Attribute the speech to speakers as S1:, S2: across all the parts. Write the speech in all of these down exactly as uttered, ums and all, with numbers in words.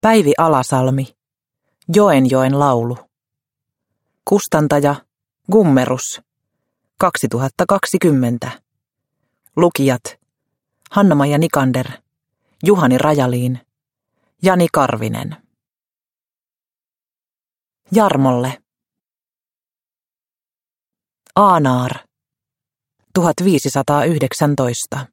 S1: Päivi Alasalmi, Joenjoen laulu. Kustantaja Gummerus, kaksituhattakaksikymmentä. Lukijat Hanna-Maija Nikander, Juhani Rajaliin, Jani Karvinen. Jarmolle. Aanaar, tuhatviisisataayhdeksäntoista.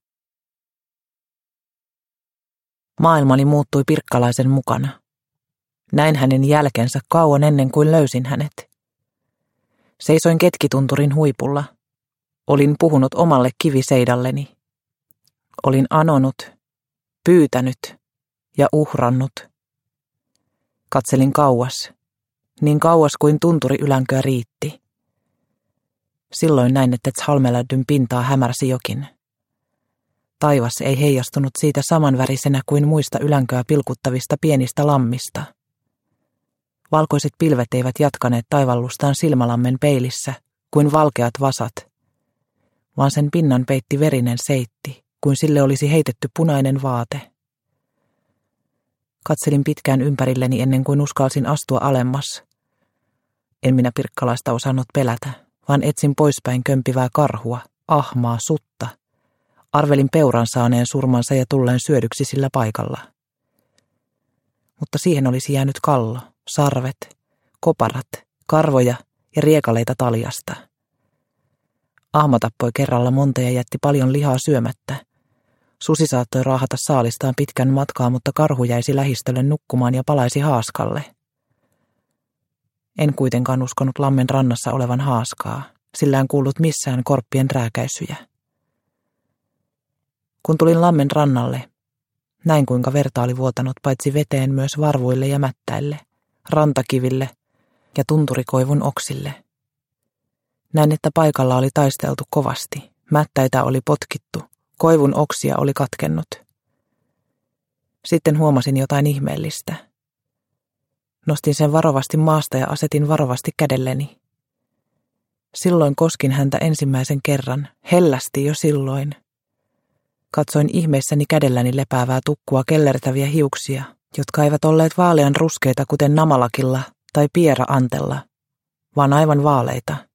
S1: Maailmani muuttui Pirkkalaisen mukana. Näin hänen jälkensä kauan ennen kuin löysin hänet. Seisoin Ketkitunturin huipulla. Olin puhunut omalle kiviseidalleni. Olin anonut, pyytänyt ja uhrannut. Katselin kauas, niin kauas kuin tunturi ylänköä riitti. Silloin näin, että Tsalmeläddyn pintaa hämärsi jokin. Taivas ei heijastunut siitä samanvärisenä kuin muista ylänköä pilkuttavista pienistä lammista. Valkoiset pilvet eivät jatkaneet taivallustaan silmälammen peilissä kuin valkeat vasat, vaan sen pinnan peitti verinen seitti, kuin sille olisi heitetty punainen vaate. Katselin pitkään ympärilleni ennen kuin uskalsin astua alemmas. En minä pirkkalaista osannut pelätä, vaan etsin poispäin kömpivää karhua, ahmaa, sutta. Arvelin peuran saaneen surmansa ja tulleen syödyksi sillä paikalla. Mutta siihen olisi jäänyt kallo, sarvet, koparat, karvoja ja riekaleita taljasta. Ahma tappoi kerralla monta ja jätti paljon lihaa syömättä. Susi saattoi raahata saalistaan pitkän matkaa, mutta karhu jäisi lähistölle nukkumaan ja palaisi haaskalle. En kuitenkaan uskonut lammen rannassa olevan haaskaa, sillä en kuullut missään korppien rääkäisyjä. Kun tulin lammen rannalle, näin kuinka verta oli vuotanut paitsi veteen myös varvuille ja mättäille, rantakiville ja tunturikoivun oksille. Näin, että paikalla oli taisteltu kovasti, mättäitä oli potkittu, koivun oksia oli katkennut. Sitten huomasin jotain ihmeellistä. Nostin sen varovasti maasta ja asetin varovasti kädelleni. Silloin koskin häntä ensimmäisen kerran, hellästi jo silloin. Katsoin ihmeissäni kädelläni lepäävää tukkua kellertäviä hiuksia, jotka eivät olleet vaalean ruskeita kuten namalakilla tai piera-antella, vaan aivan vaaleita.